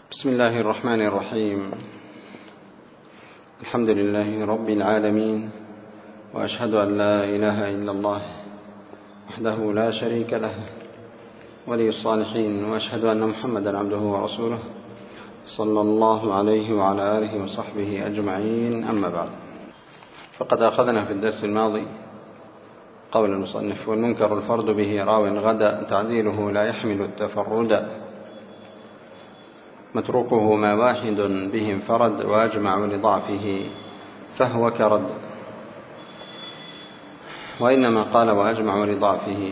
بسم الله الرحمن الرحيم. الحمد لله رب العالمين، وأشهد أن لا إله إلا الله وحده لا شريك له ولي الصالحين، وأشهد أن محمدا عبده ورسوله صلى الله عليه وعلى آله وصحبه أجمعين. أما بعد، فقد أخذنا في الدرس الماضي قول المصنف: والمنكر الفرد به راو غدا تعديله لا يحمل التفرد، متروكه ما واحد به انفرد وأجمع لضعفه فهو كرد. وإنما قال وأجمع لضعفه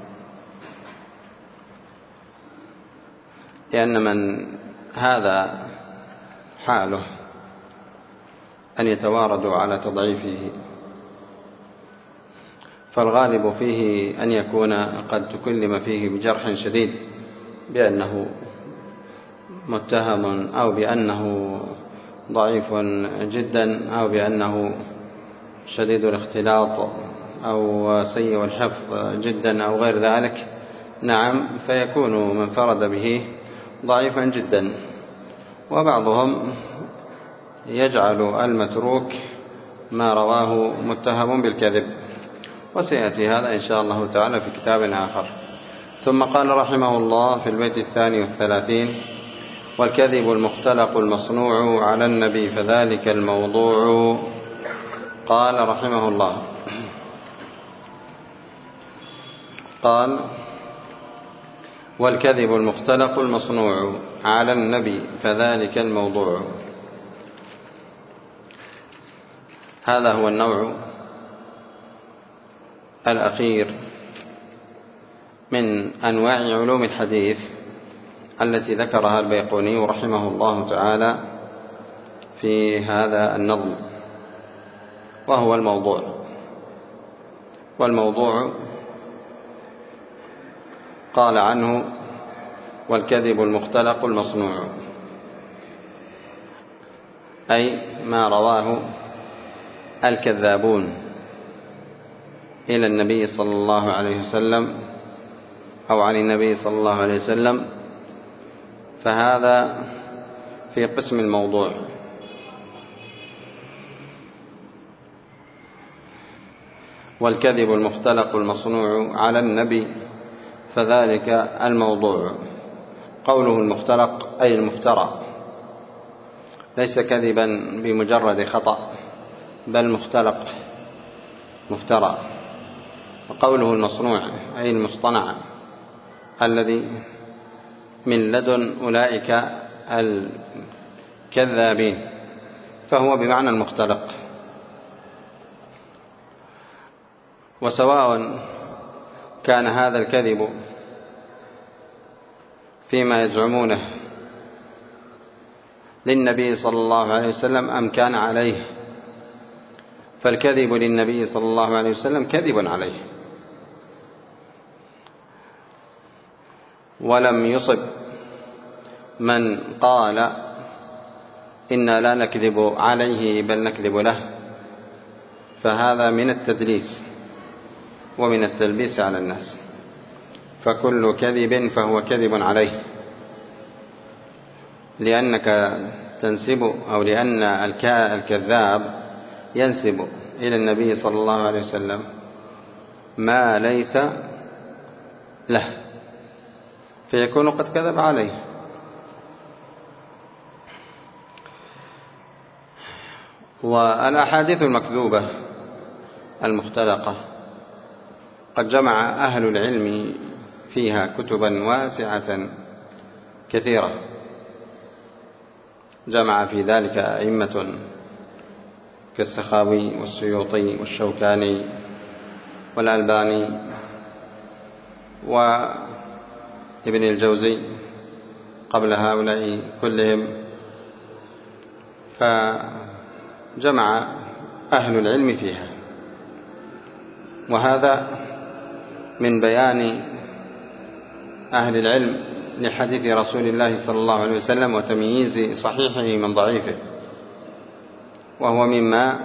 لأن من هذا حاله أن يتواردوا على تضعيفه، فالغالب فيه أن يكون قد تكلم فيه بجرح شديد بأنه متهم، أو بأنه ضعيف جدا، أو بأنه شديد الاختلاط، أو سيء الحفظ جدا، أو غير ذلك. نعم، فيكون من فرد به ضعيفا جدا. وبعضهم يجعل المتروك ما رواه متهم بالكذب، وسيأتي هذا إن شاء الله تعالى في كتاب آخر. ثم قال رحمه الله في البيت 32: والكذب المختلق المصنوع على النبي فذلك الموضوع. قال رحمه الله: قال: والكذب المختلق المصنوع على النبي فذلك الموضوع. هذا هو النوع الأخير من أنواع علوم الحديث التي ذكرها البيقوني رحمه الله تعالى في هذا النظم، وهو الموضوع. والموضوع قال عنه: والكذب المختلق المصنوع، أي ما رواه الكذابون إلى النبي صلى الله عليه وسلم أو عن النبي صلى الله عليه وسلم، فهذا في قسم الموضوع. والكذب المختلق المصنوع على النبي فذلك الموضوع. قوله المختلق أي المفترى، ليس كذبا بمجرد خطأ، بل مختلق مفترى. وقوله المصنوع أي المصطنع، الذي من لدن أولئك الكذابين، فهو بمعنى المختلق. وسواء كان هذا الكذب فيما يزعمونه للنبي صلى الله عليه وسلم أم كان عليه، فالكذب للنبي صلى الله عليه وسلم كذب عليه، ولم يصب من قال إنا لا نكذب عليه بل نكذب له، فهذا من التدليس ومن التلبيس على الناس. فكل كذب فهو كذب عليه، لأنك تنسب، أو لأن الكذاب ينسب إلى النبي صلى الله عليه وسلم ما ليس له، فيكون قد كذب عليه. والأحاديث المكذوبة المختلقة قد جمع أهل العلم فيها كتبا واسعة كثيرة، جمع في ذلك أئمة كالسخاوي والسيوطي والشوكاني والألباني وابن الجوزي قبل هؤلاء كلهم. فجمع أهل العلم فيها، وهذا من بيان أهل العلم لحديث رسول الله صلى الله عليه وسلم وتمييز صحيحه من ضعيفه، وهو مما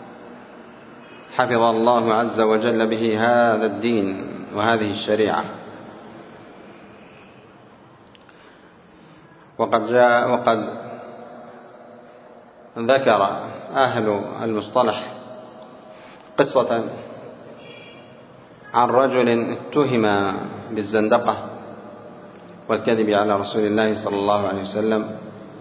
حفظ الله عز وجل به هذا الدين وهذه الشريعة. وقد ذكر أهل المصطلح قصة عن رجل اتهم بالزندقة والكذب على رسول الله صلى الله عليه وسلم،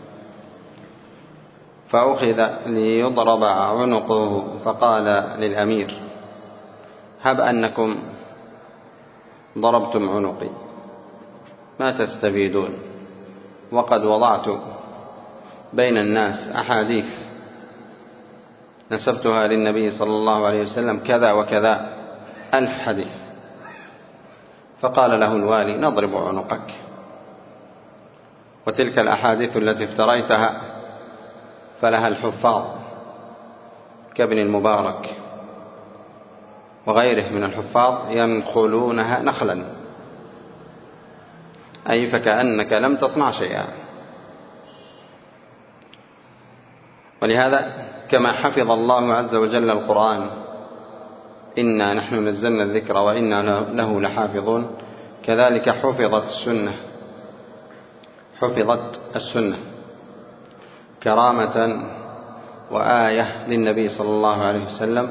فأخذ ليضرب عنقه، فقال للأمير: هب أنكم ضربتم عنقي، ما تستفيدون؟ وقد وضعت بين الناس أحاديث نسبتها للنبي صلى الله عليه وسلم كذا وكذا 1000 حديث. فقال له الوالي: نضرب عنقك، وتلك الأحاديث التي افتريتها فلها الحفاظ كابن المبارك وغيره من الحفاظ ينخلونها نخلا، أي فكأنك لم تصنع شيئا. ولهذا كما حفظ الله عز وجل القرآن: إنا نحن نزلنا الذكر وإنا له لحافظون، كذلك حفظت السنة كرامة وآية للنبي صلى الله عليه وسلم،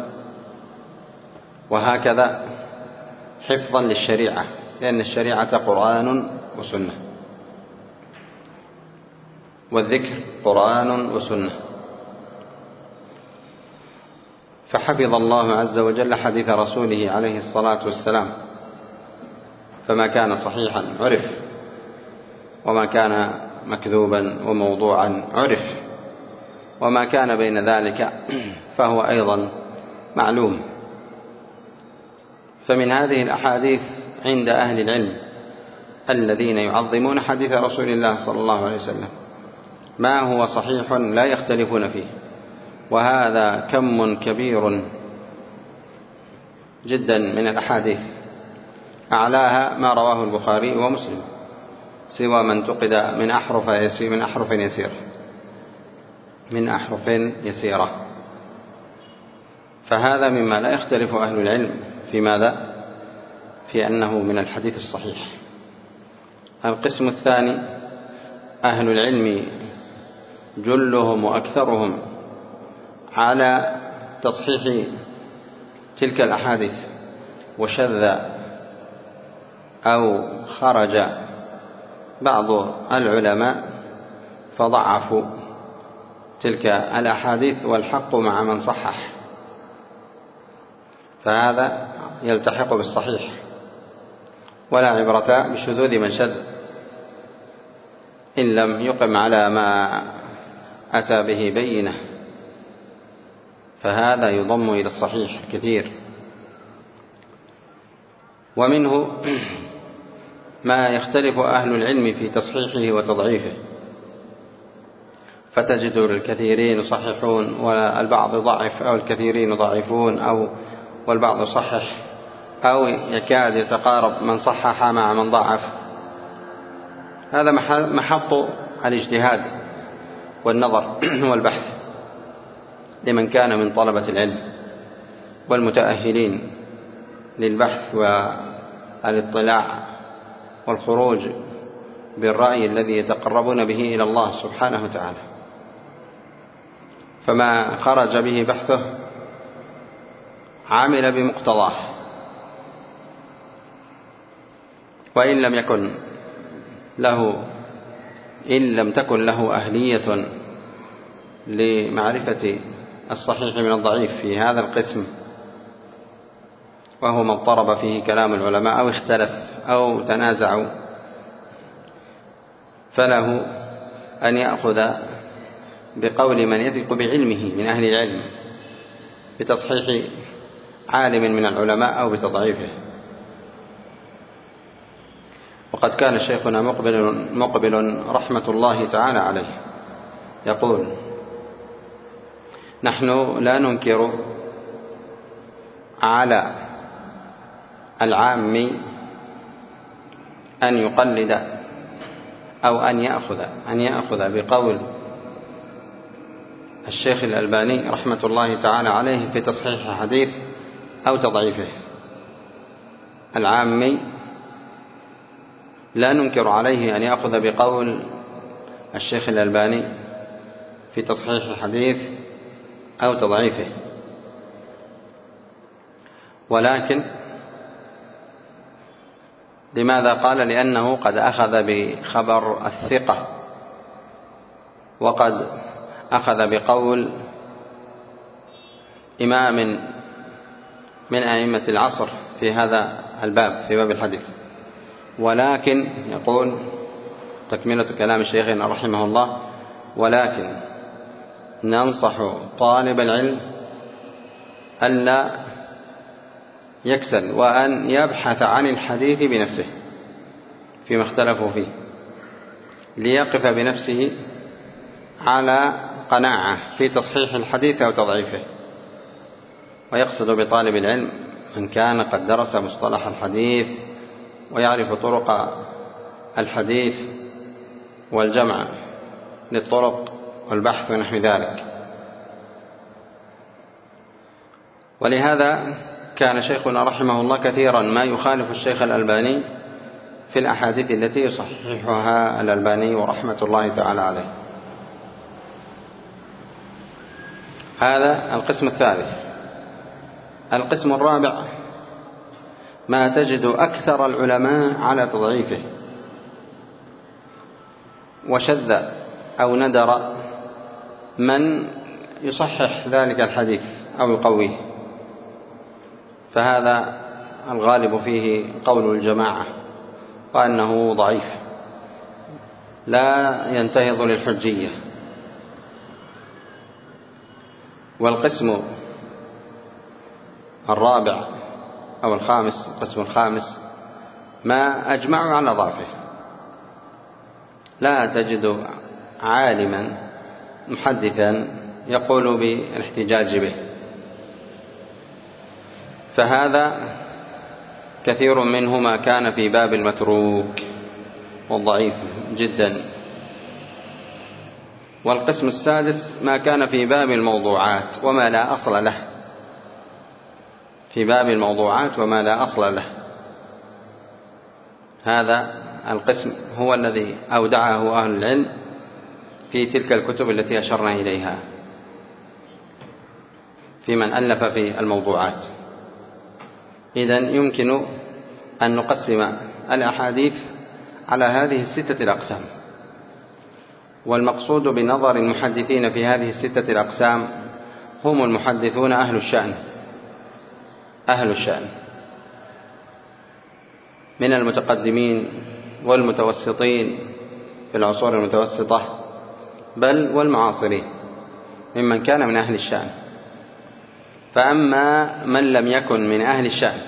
وهكذا حفظا للشريعة، لأن الشريعة قرآن وسنة، والذكر قرآن وسنة. فحفظ الله عز وجل حديث رسوله عليه الصلاة والسلام، فما كان صحيحا عرف، وما كان مكذوبا وموضوعا عرف، وما كان بين ذلك فهو أيضا معلوم. فمن هذه الأحاديث عند أهل العلم الذين يعظمون حديث رسول الله صلى الله عليه وسلم ما هو صحيح لا يختلفون فيه، وهذا كم كبير جدا من الأحاديث، أعلاها ما رواه البخاري ومسلم، سوى من تقد من أحرف يسيرة. فهذا مما لا يختلف أهل العلم في ماذا؟ في أنه من الحديث الصحيح. القسم الثاني: أهل العلم جلهم وأكثرهم على تصحيح تلك الأحاديث، وشذ أو خرج بعض العلماء فضعفوا تلك الأحاديث، والحق مع من صحح، فهذا يلتحق بالصحيح، ولا عبرة بشذوذ من شذ إن لم يقم على ما أتى به بينه، فهذا يضم إلى الصحيح كثير. ومنه ما يختلف أهل العلم في تصحيحه وتضعيفه، فتجد الكثيرين يصححون والبعض ضعف، أو الكثيرين يضعفون، والبعض يصحح، أو يكاد يتقارب من صحح مع من ضعف. هذا محط الاجتهاد والنظر والبحث لمن كان من طلبة العلم والمتأهلين للبحث والاطلاع والخروج بالرأي الذي يتقربون به إلى الله سبحانه وتعالى. فما خرج به بحثه عمل بمقتضاه، وإن لم تكن له أهلية لمعرفة الصحيح من الضعيف في هذا القسم، وهو ما اضطرب فيه كلام العلماء أو اختلف أو تنازعوا، فله أن يأخذ بقول من يثق بعلمه من أهل العلم بتصحيح عالم من العلماء أو بتضعيفه. وقد كان شيخنا مقبل رحمة الله تعالى عليه يقول: نحن لا ننكر على العام أن يقلد أو أن يأخذ بقول الشيخ الألباني رحمة الله تعالى عليه في تصحيح حديث أو تضعيفه. العامي لا ننكر عليه أن يأخذ بقول الشيخ الألباني في تصحيح الحديث أو تضعيفه، ولكن لماذا قال؟ لأنه قد أخذ بخبر الثقة، وقد أخذ بقول إمام من أئمة العصر في هذا الباب، في باب الحديث. ولكن يقول تكملة كلام شيخنا رحمه الله: ولكن ننصح طالب العلم ألا يكسل وأن يبحث عن الحديث بنفسه فيما اختلفوا فيه، ليقف بنفسه على قناعة في تصحيح الحديث أو تضعيفه. ويقصد بطالب العلم من كان قد درس مصطلح الحديث ويعرف طرق الحديث والجمع للطرق والبحث ونحو ذلك. ولهذا كان شيخنا رحمه الله كثيرا ما يخالف الشيخ الألباني في الأحاديث التي يصححها الألباني ورحمة الله تعالى عليه. هذا القسم الثالث. القسم الرابع: ما تجد أكثر العلماء على تضعيفه، وشذ أو ندر من يصحح ذلك الحديث أو يقويه، فهذا الغالب فيه قول الجماعة وأنه ضعيف لا ينتهض للحجية. والقسم الرابع أو الخامس، القسم الخامس: ما أجمع على ضعفه، لا تجد عالما محدثا يقول بالاحتجاج به، فهذا كثير منه ما كان في باب المتروك والضعيف جدا. والقسم السادس: ما كان في باب الموضوعات وما لا أصل له، في باب الموضوعات وما لا أصل له. هذا القسم هو الذي أودعه أهل العلم في تلك الكتب التي أشرنا إليها، في من ألف في الموضوعات. إذن يمكن أن نقسم الأحاديث على هذه الستة الأقسام. والمقصود بنظر المحدثين في هذه الستة الأقسام هم المحدثون أهل الشأن، أهل الشأن من المتقدمين والمتوسطين في العصور المتوسطة، بل والمعاصرين ممن كان من أهل الشأن. فأما من لم يكن من أهل الشأن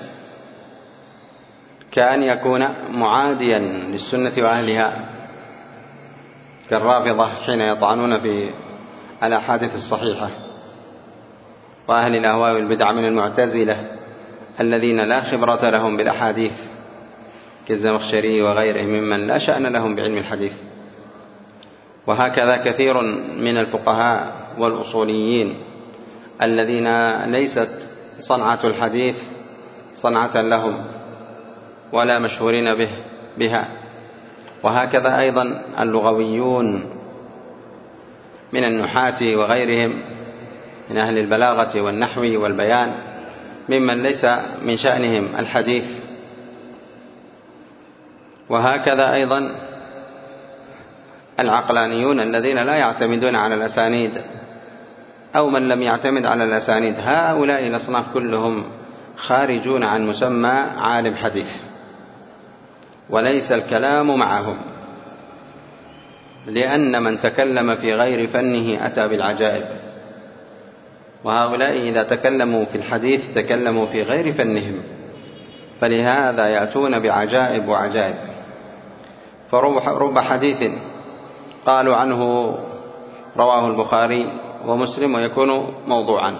كأن يكون معاديا للسنة وأهلها، كالرافضة حين يطعنون في الأحاديث الصحيحة، وأهل الأهواء والبدع من المعتزلة الذين لا خبرة لهم بالأحاديث، كالزمخشري وغيرهم ممن لا شأن لهم بعلم الحديث. وهكذا كثير من الفقهاء والأصوليين الذين ليست صنعة الحديث صنعة لهم ولا مشهورين بها. وهكذا أيضا اللغويون من النحاة وغيرهم من أهل البلاغة والنحو والبيان ممن ليس من شأنهم الحديث. وهكذا أيضا العقلانيون الذين لا يعتمدون على الأسانيد، أو من لم يعتمد على الأسانيد. هؤلاء الأصناف كلهم خارجون عن مسمى عالم حديث، وليس الكلام معهم، لأن من تكلم في غير فنه أتى بالعجائب. وهؤلاء إذا تكلموا في الحديث تكلموا في غير فنهم، فلهذا يأتون بعجائب وعجائب. فرب حديث قالوا عنه رواه البخاري ومسلم ويكون موضوعا،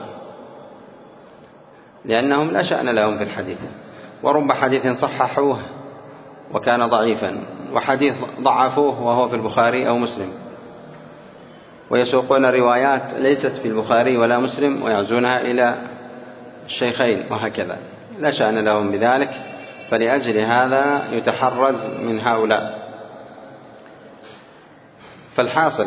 لأنهم لا شأن لهم في الحديث. ورب حديث صححوه وكان ضعيفا، وحديث ضعفوه وهو في البخاري أو مسلم، ويسوقون روايات ليست في البخاري ولا مسلم ويعزونها إلى الشيخين، وهكذا لا شأن لهم بذلك. فلأجل هذا يتحرز من هؤلاء. فالحاصل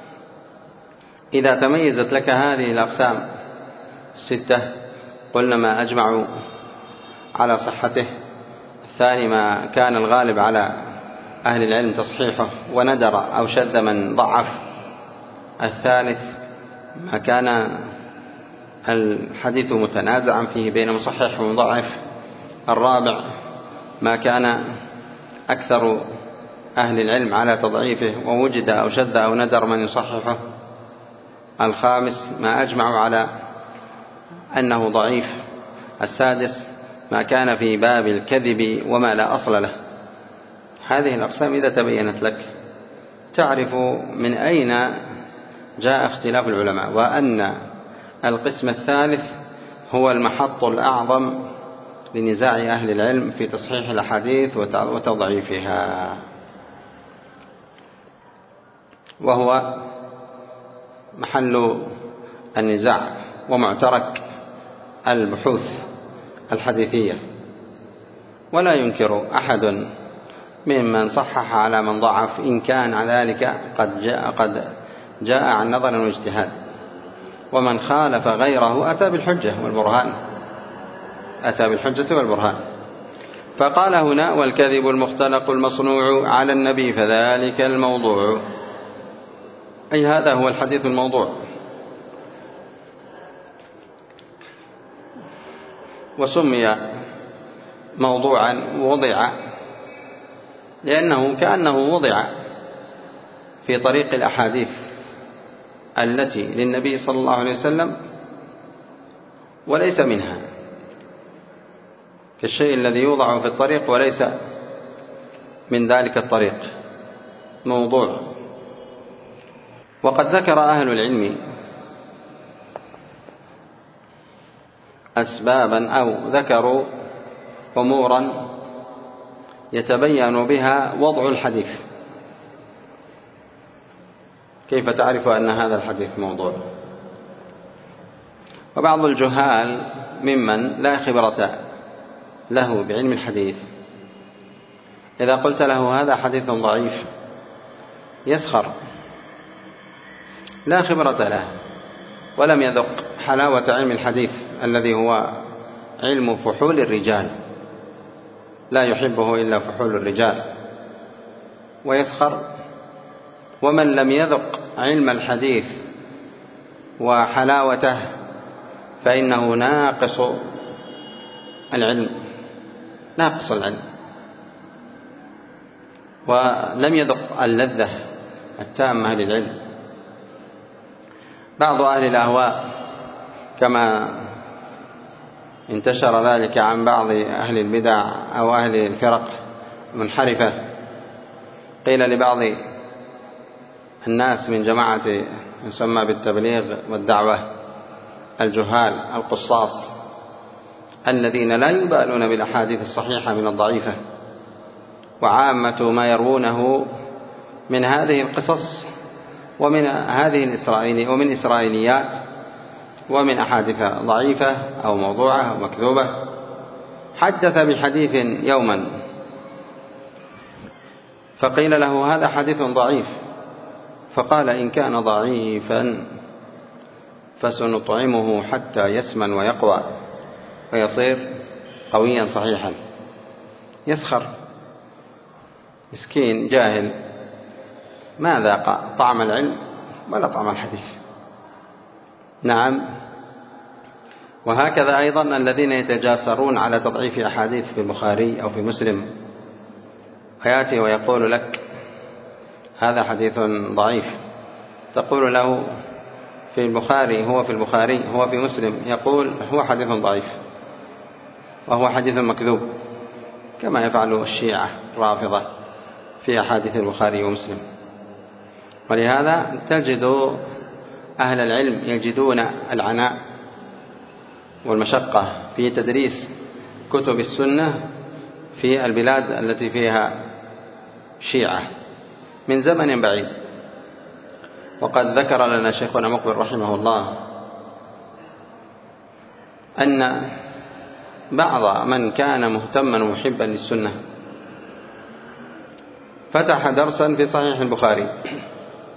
إذا تميزت لك هذه الأقسام الستة قلنا ما أجمعوا على صحته، الثاني ما كان الغالب على أهل العلم تصحيحه وندر أو شذ من ضعف، الثالث ما كان الحديث متنازعا فيه بين مصحح ومضعف، الرابع ما كان أكثر أهل العلم على تضعيفه ووجد أو شذ أو ندر من يصححه، الخامس ما أجمعوا على أنه ضعيف، السادس ما كان في باب الكذب وما لا أصل له. هذه الأقسام إذا تبينت لك تعرف من أين جاء اختلاف العلماء، وأن القسم الثالث هو المحط الأعظم لنزاع أهل العلم في تصحيح الأحاديث وتضعيفها، وهو محل النزاع ومعترك البحوث الحديثية. ولا ينكر أحد ممن صحح على من ضعف إن كان ذلك قد جاء عن نظر واجتهاد، ومن خالف غيره أتى بالحجة والبرهان. فقال هنا: والكذب المختلق المصنوع على النبي فذلك الموضوع، أي هذا هو الحديث الموضوع. وسمي موضوعا وضع لأنه كأنه وضع في طريق الأحاديث التي للنبي صلى الله عليه وسلم وليس منها، كالشيء الذي يوضع في الطريق وليس من ذلك الطريق، موضوع. وقد ذكر أهل العلم أسبابا أو ذكروا أمورا يتبين بها وضع الحديث. كيف تعرف أن هذا الحديث موضوع؟ وبعض الجهال ممن لا خبرة له بعلم الحديث إذا قلت له هذا حديث ضعيف يسخر، لا خبرة له ولم يذق حلاوة علم الحديث الذي هو علم فحول الرجال، لا يحبه إلا فحول الرجال، ويسخر. ومن لم يذق علم الحديث وحلاوته فإنه ناقص العلم، ولم يذق اللذة التامة للعلم. بعض أهل الأهواء كما انتشر ذلك عن بعض أهل البدع أو أهل الفرق المنحرفة، قيل لبعض الناس من جماعة يسمى بالتبليغ والدعوة الجهال القصاص الذين لا يبالون بالأحاديث الصحيحة من الضعيفة، وعامة ما يروونه من هذه القصص ومن ومن إسرائيليات ومن أحاديث ضعيفة أو موضوعة أو مكذوبة. حدث بحديث يوما فقيل له هذا حديث ضعيف، فقال إن كان ضعيفا فسنطعمه حتى يسمن ويقوى ويصير قويا صحيحا. يسخر، مسكين جاهل ما ذاق طعم العلم ولا طعم الحديث. نعم. وهكذا أيضا الذين يتجاسرون على تضعيف أحاديث في البخاري أو في مسلم، ويأتي ويقول لك هذا حديث ضعيف، تقول له في البخاري هو في مسلم، يقول هو حديث ضعيف وهو حديث مكذوب، كما يفعل الشيعة الرافضة في أحاديث البخاري ومسلم. ولهذا تجد أهل العلم يجدون العناء والمشقة في تدريس كتب السنة في البلاد التي فيها شيعة من زمن بعيد. وقد ذكر لنا شيخنا مقبل رحمه الله أن بعض من كان مهتما ومحبا للسنة فتح درسا في صحيح البخاري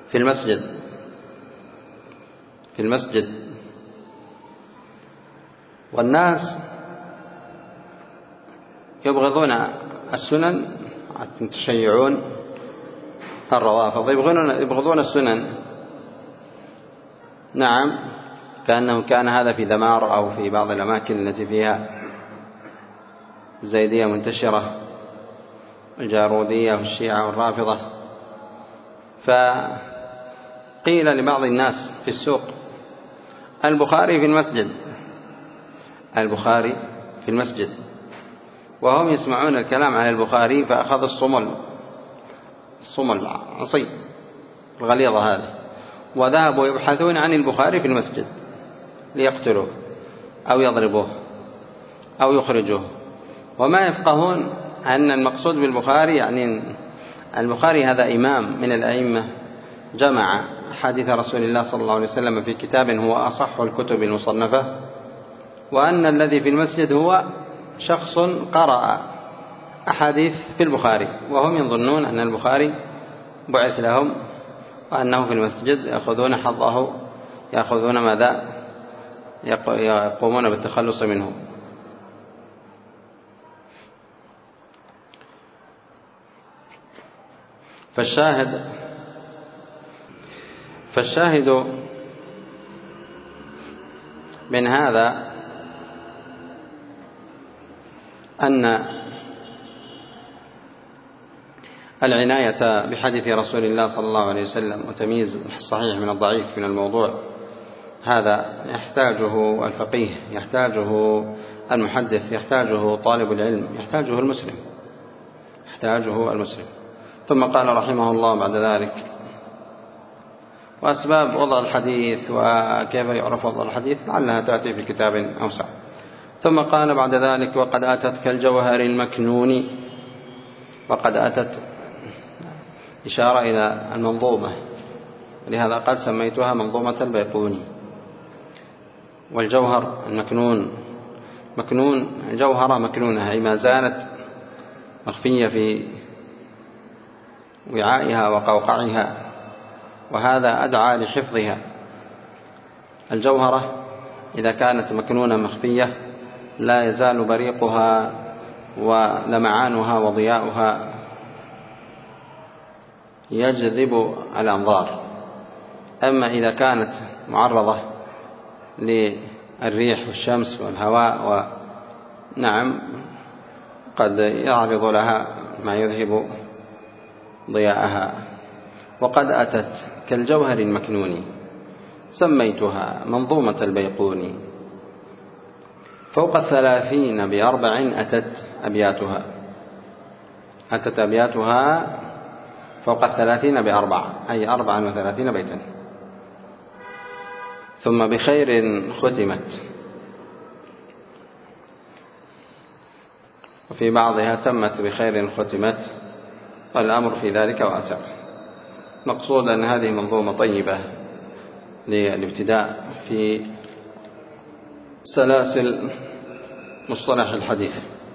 في المسجد. والناس يبغضون السنن، تشيعون الروافض يبغضون السنن، نعم، كأنه كان هذا في دمار أو في بعض الأماكن التي فيها الزيدية منتشرة، الجارودية والشيعة والرافضة. فقيل لبعض الناس في السوق: البخاري في المسجد، وهم يسمعون الكلام عن البخاري، فأخذ الصمل العصي الغليظة هذه، وذهبوا يبحثون عن البخاري في المسجد ليقتلوه أو يضربوه أو يخرجوه، وما يفقهون أن المقصود بالبخاري يعني البخاري هذا إمام من الأئمة، جمع حديث رسول الله صلى الله عليه وسلم في كتاب هو أصح الكتب المصنفة، وأن الذي في المسجد هو شخص قرأ أحاديث في البخاري، وهم يظنون أن البخاري بعث لهم وأنه في المسجد يأخذون حظه، يأخذون ماذا؟ يقومون بالتخلص منه. فالشاهد من هذا أن العناية بحديث رسول الله صلى الله عليه وسلم وتمييز الصحيح من الضعيف من الموضوع هذا يحتاجه الفقيه، يحتاجه المحدث، يحتاجه طالب العلم، يحتاجه المسلم. ثم قال رحمه الله بعد ذلك: وأسباب وضع الحديث وكيف يعرف وضع الحديث لعلها تأتي في كتاب أوسع. ثم قال بعد ذلك: وقد أتت كالجوهر المكنون. وقد أتت إشارة إلى المنظومة، لهذا قد سميتها منظومة البيقوني. والجوهر المكنون، جوهرة مكنونة، أي ما زالت مخفية في وعائها وقوقعها، وهذا أدعى لحفظها. الجوهرة إذا كانت مكنونة مخفية لا يزال بريقها ولمعانها وضياؤها يجذب الأنظار. أما إذا كانت معرضة للريح والشمس والهواء نعم قد يعرض لها ما يذهب ضياءها. وقد أتت كالجوهر المكنون سميتها منظومة البيقوني. فوق 30 ب4 أتت أبياتها فوق 30 ب4، أي 34 بيتا. ثم بخير ختمت، وفي بعضها تمت بخير ختمت، والأمر في ذلك واسع. مقصود أن هذه منظومة طيبة للابتداء في سلاسل مصطلح الحديث.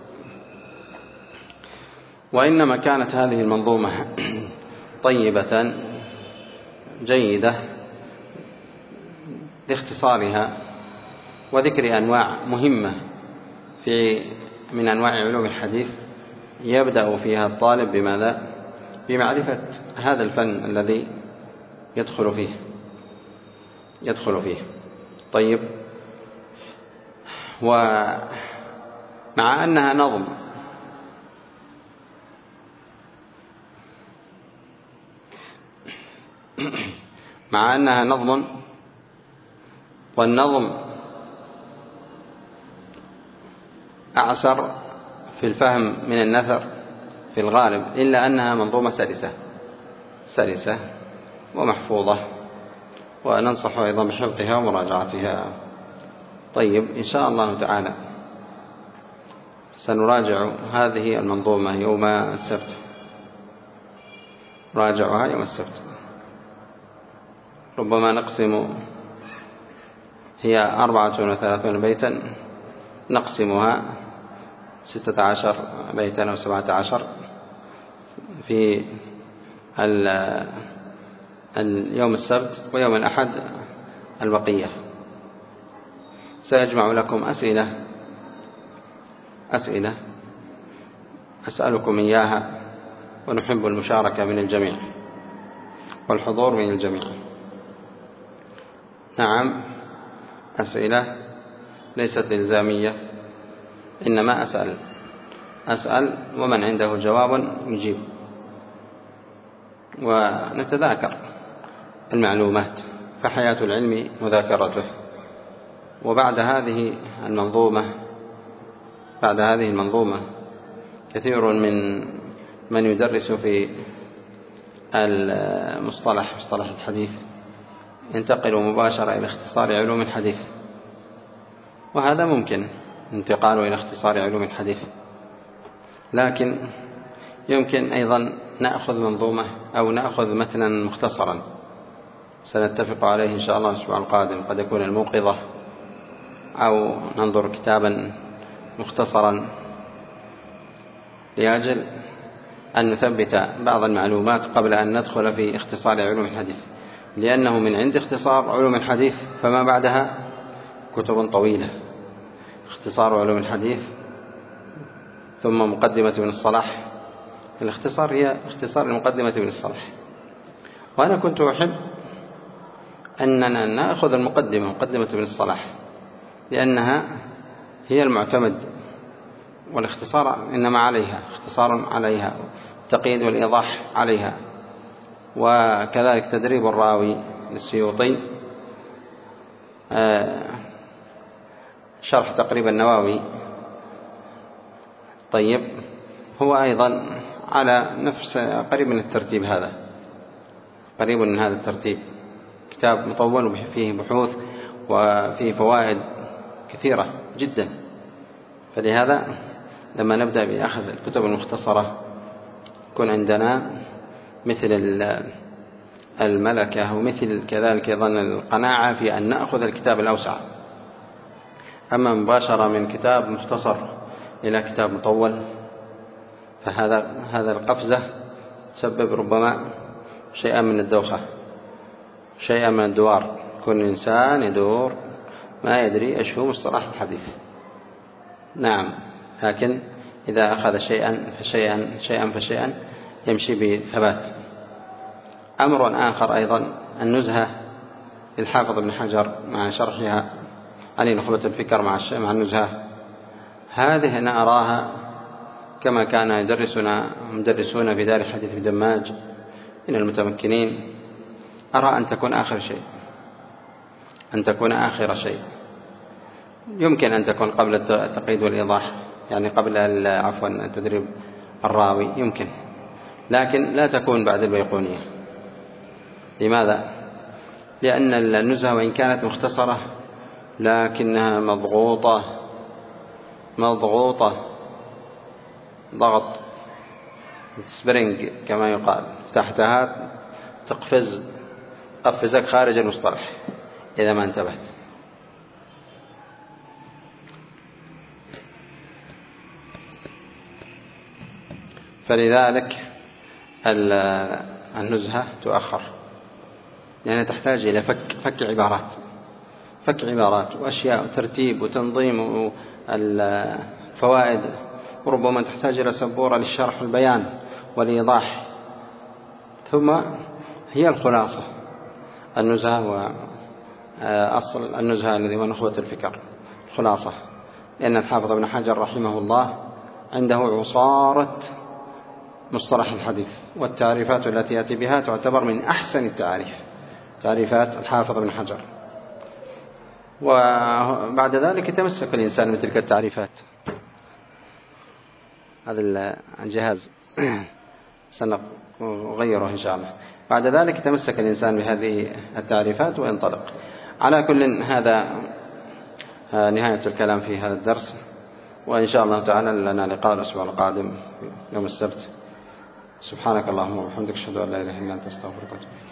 وإنما كانت هذه المنظومة طيبة جيدة لاختصارها وذكر أنواع مهمة من أنواع علوم الحديث يبدأ فيها الطالب بماذا؟ بمعرفة هذا الفن الذي يدخل فيه. طيب، ومع أنها نظم والنظم أعسر في الفهم من النثر في الغالب، إلا أنها منظومة سلسة ومحفوظة، وننصح أيضا بحفظها ومراجعتها. طيب، إن شاء الله تعالى سنراجع هذه المنظومة يوم السبت، راجعها يوم السبت. ربما نقسم، هي 34 بيتا، نقسمها 16 بيتا أو 17 اليوم السبت ويوم الأحد البقية. سيجمع لكم أسئلة أسألكم إياها، ونحب المشاركة من الجميع والحضور من الجميع. نعم، أسئلة ليست إلزامية، إنما أسأل ومن عنده جواب يجيب، ونتذاكر المعلومات، فحياة العلم مذاكرته. وبعد هذه المنظومة كثير من يدرس في مصطلح الحديث ينتقل مباشرة إلى اختصار علوم الحديث، وهذا ممكن انتقاله إلى اختصار علوم الحديث، لكن يمكن أيضا نأخذ منظومة أو نأخذ متنا مختصرا سنتفق عليه إن شاء الله الأسبوع القادم، قد يكون الموقظة، أو ننظر كتابا مختصرا لأجل أن نثبت بعض المعلومات قبل أن ندخل في اختصار علوم الحديث، لأنه من عند اختصار علوم الحديث فما بعدها كتب طويلة. اختصار علوم الحديث ثم مقدمة ابن الصلاح. الاختصار هي اختصار المقدمة ابن الصلاح، وأنا كنت أحب أننا نأخذ مقدمة ابن الصلاح، لأنها هي المعتمد، والاختصار إنما عليها اختصار عليها، التقييد والإيضاح عليها. وكذلك تدريب الراوي للسيوطي، شرح تقريب النووي طيب، هو أيضا على نفس قريب من الترتيب، قريب من هذا الترتيب، كتاب مطول فيه بحوث وفيه فوائد كثيرة جدا. فلهذا لما نبدأ بأخذ الكتب المختصرة يكون عندنا مثل الملكة، ومثل كذلك يظن القناعة في أن نأخذ الكتاب الأوسع. أما مباشرة من كتاب مختصر إلى كتاب مطول فهذا القفزة تسبب ربما شيئا من الدوخة، شيئا من الدوار، كل إنسان يدور ما يدري إيش هو مصطلح الحديث. نعم، لكن إذا أخذ شيئا فشيئا يمشي بثبات. أمر آخر أيضا النزهة للحافظ ابن حجر مع شرحها علي نخبة الفكر مع النزهة، هذه أنا أراها كما كان يدرسنا مدرسون في دار الحديث في دماج من المتمكنين، أرى أن تكون آخر شيء. يمكن أن تكون قبل التقييد والإيضاح، يعني قبل تدريب الراوي يمكن، لكن لا تكون بعد البيقونية. لماذا؟ لأن النزهة وإن كانت مختصرة لكنها مضغوطة ضغط سبرينج كما يقال، تحتها تقفزك خارج المصطلح إذا ما انتبهت. فلذلك النزهة تؤخر، لأنها تحتاج إلى فك عبارات وأشياء وترتيب وتنظيم الفوائد، وربما تحتاج إلى سبورة للشرح والبيان والإيضاح. ثم هي الخلاصة النزهة، وأصل النزهة الذي هو نخبة الفكر الخلاصة، لأن الحافظ ابن حجر رحمه الله عنده عصارة مصطلح الحديث، والتعريفات التي يأتي بها تعتبر من أحسن تعريفات الحافظ ابن حجر. وبعد ذلك يتمسك الإنسان من تلك التعريفات. هذا الجهاز سنغيره إن شاء الله. بعد ذلك يتمسك الإنسان بهذه التعريفات وينطلق. على كل، هذا نهاية الكلام في هذا الدرس، وإن شاء الله تعالى لنا لقاء الأسبوع القادم يوم السبت. سبحانك اللهم وبحمدك، أشهد أن لا إله إلا أنت، أستغفرك وأتوب إليك.